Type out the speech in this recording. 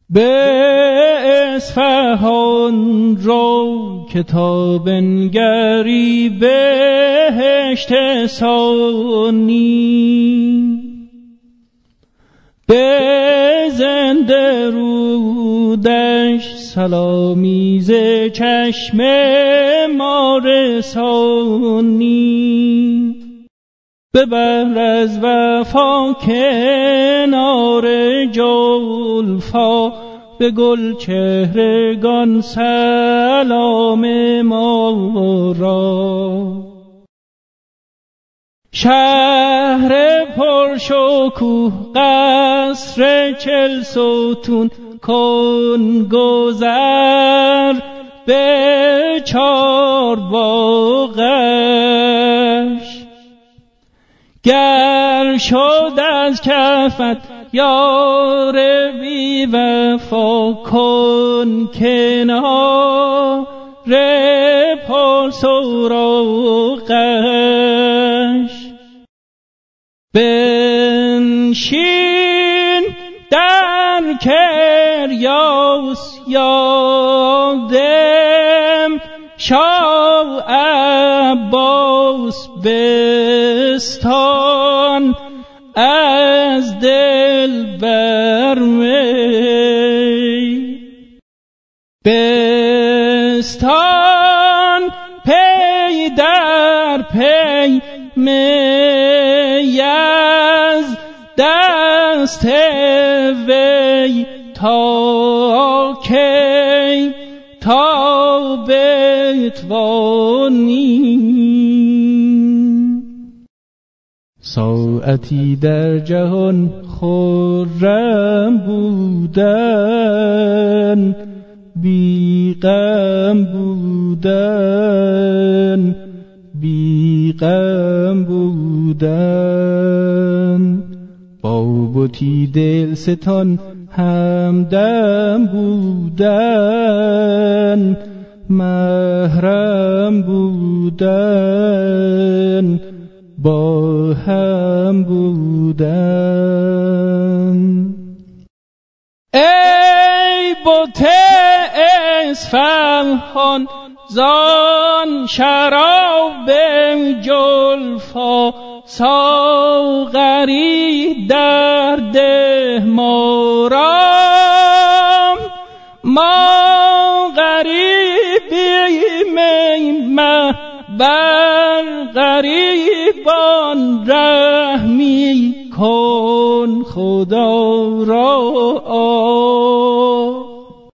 به اصفهان رو که تا بنگری بهشت ثانی، به زنده رودش سلامی ز چشم ما رسانی. ببر از وفا کنار جلفا، به گل چهرگان سلام ما را. شهر پرشکوه قصر 40 ستون کن گذر به 4 باغش. گر شد از کفت یار بی وفا، کن کنار پا سراغش. بنشین در کریاس یادم شاه عباس بستان از دل برمی. بستان پی در پی می از دست وی، تا کی تا بتوانی. ساعتی در جهان خرم بودن، بی غم بودن، بی غم بودن. با بتی دل ستان همدم بودن، محرم بودن، با هم بودن. ای بت اصفهان زان شراب جلفا، ساغری در ده ما را. ما غریبیم بر غریبان، رحمی کن خدا را.